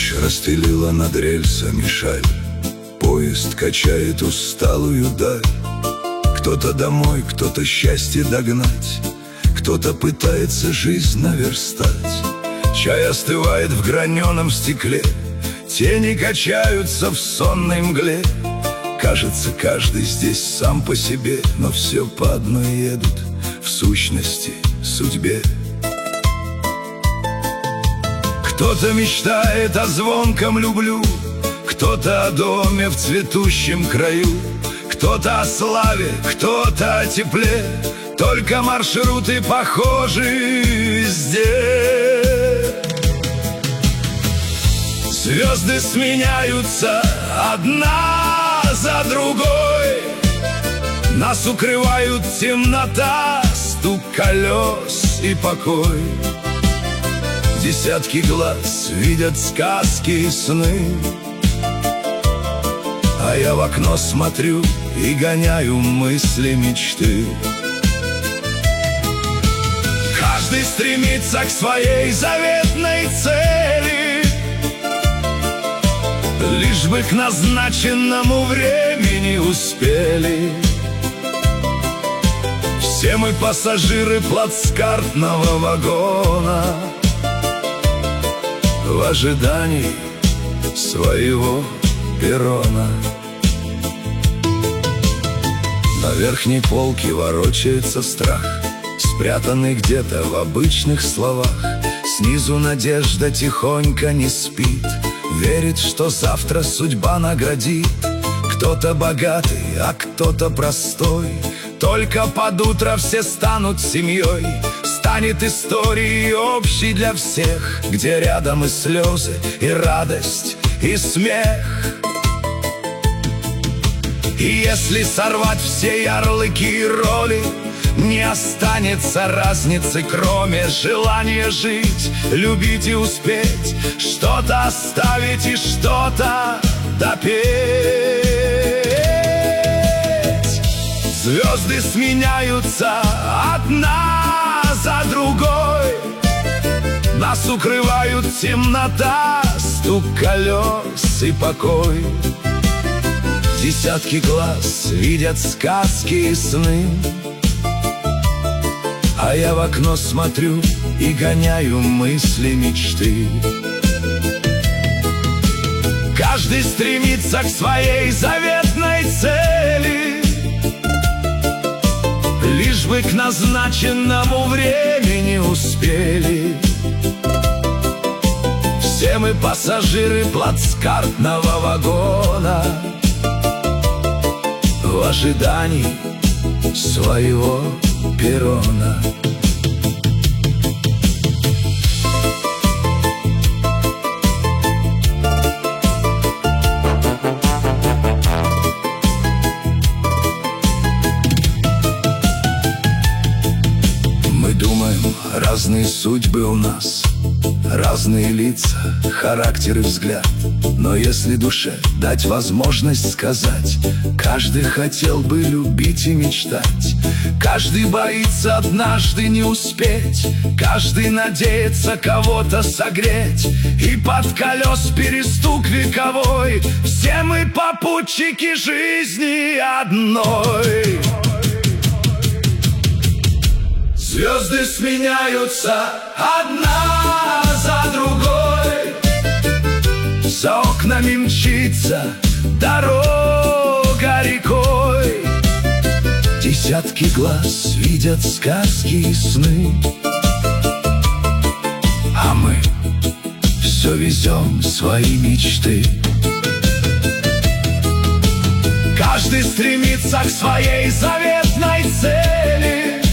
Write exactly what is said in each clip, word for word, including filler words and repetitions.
Ночь расстелила над рельсами шаль, поезд качает усталую даль. Кто-то домой, кто-то счастье догнать, кто-то пытается жизнь наверстать. Чай остывает в граненом стекле, тени качаются в сонной мгле. Кажется, каждый здесь сам по себе, но все по одной едут, в сущности, судьбе. Кто-то мечтает о звонком «люблю», кто-то о доме в цветущем краю, кто-то о славе, кто-то о тепле, только маршруты похожи везде. Звезды сменяются одна за другой, нас укрывают темнота, стук колес и покой. Десятки глаз видят сказки и сны, а я в окно смотрю и гоняю мысли мечты. Каждый стремится к своей заветной цели, лишь бы к назначенному времени успели. Все мы пассажиры плацкартного вагона в ожидании своего перрона. На верхней полке ворочается страх, спрятанный где-то в обычных словах. Снизу надежда тихонько не спит, верит, что завтра судьба наградит. Кто-то богатый, а кто-то простой, только под утро все станут семьей. Станет историей общей для всех, где рядом и слезы, и радость, и смех. И если сорвать все ярлыки и роли, не останется разницы, кроме желания жить, любить и успеть, что-то оставить и что-то допеть. Звезды сменяются одна за другой, нас укрывают темнота, стук колес и покой. Десятки глаз видят сказки и сны, а я в окно смотрю и гоняю мысли мечты. Каждый стремится к своей заветной цели, лишь бы к назначенному времени успели. Все мы пассажиры плацкартного вагона в ожидании своего перрона. Мы думаем, разные судьбы у нас, разные лица, характер и взгляд. Но если душе дать возможность сказать, каждый хотел бы любить и мечтать. Каждый боится однажды не успеть, каждый надеется кого-то согреть. И под колес перестук вековой, все мы попутчики жизни одной. Звезды сменяются одна за другой, за окнами мчится дорога рекой. Десятки глаз видят сказки и сны, а мы все везем свои мечты. Каждый стремится к своей заветной цели,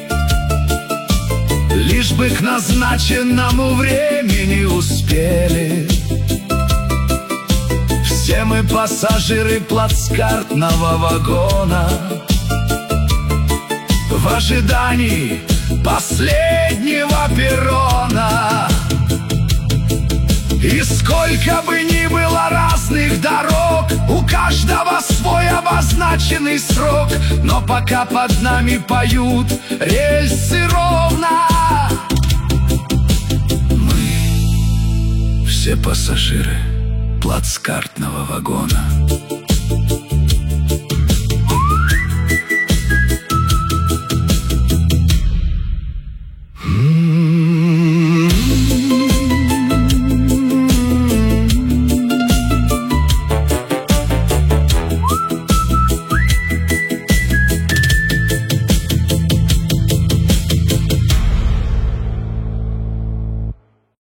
лишь бы к назначенному времени успели. Все мы пассажиры плацкартного вагона в ожидании последнего перрона. И сколько бы ни было разных дорог, у каждого свой обозначенный срок, но пока под нами поют рельсы ровно, мы все пассажиры плацкартного вагона.